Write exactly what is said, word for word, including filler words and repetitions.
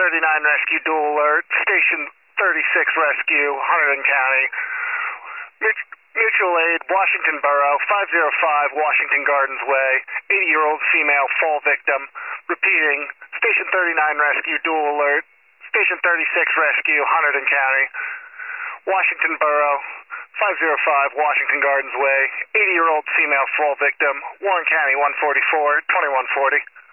thirty-nine Rescue Dual Alert, Station thirty-six Rescue, Hunterdon County. Mut- Mutual Aid, Washington Borough, five oh five Washington Gardens Way, eighty-year-old female fall victim. Repeating, Station thirty-nine Rescue Dual Alert, Station thirty-six Rescue, Hunterdon County. Washington Borough, five oh five Washington Gardens Way, eighty-year-old female fall victim, Warren County, one forty-four, twenty-one forty.